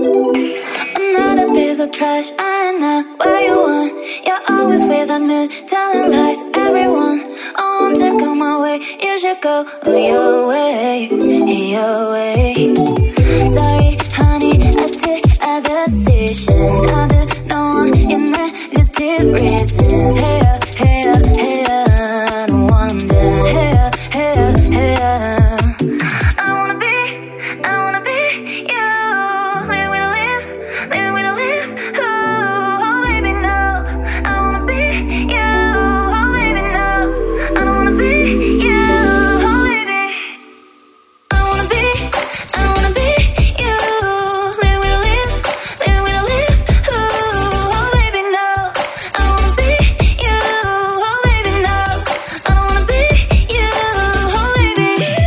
I'm not a piece of trash, I'm not what you want. You're always without me, telling lies, everyone. I want to go my way, you should go your way, your way. Sorry, honey, I took a decision. I do not want your negative reasons. Hey, hey, hey, I don't want that. Hey, hey, hey, I wanna be you. Live with a live, live with a live. Oh, baby, no. I wanna be you. Oh, baby, no. I don't wanna be you. Oh, baby. I wanna be you. Live with a live, live with a live. Oh, baby, no. I wanna be you. Oh, baby, no. I don't wanna be you. Oh, baby.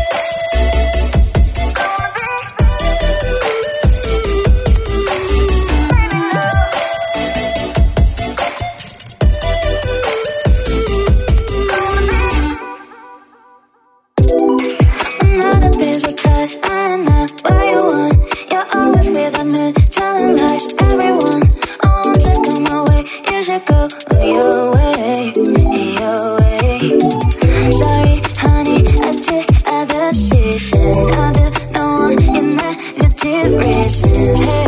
I'm not a piece of trash, I'm not what you want. You're always without me, telling lies, everyone. I want to go my way, you should go your way, your way. Sorry, honey, I took a decision. I do not want your negative reasons. Hey,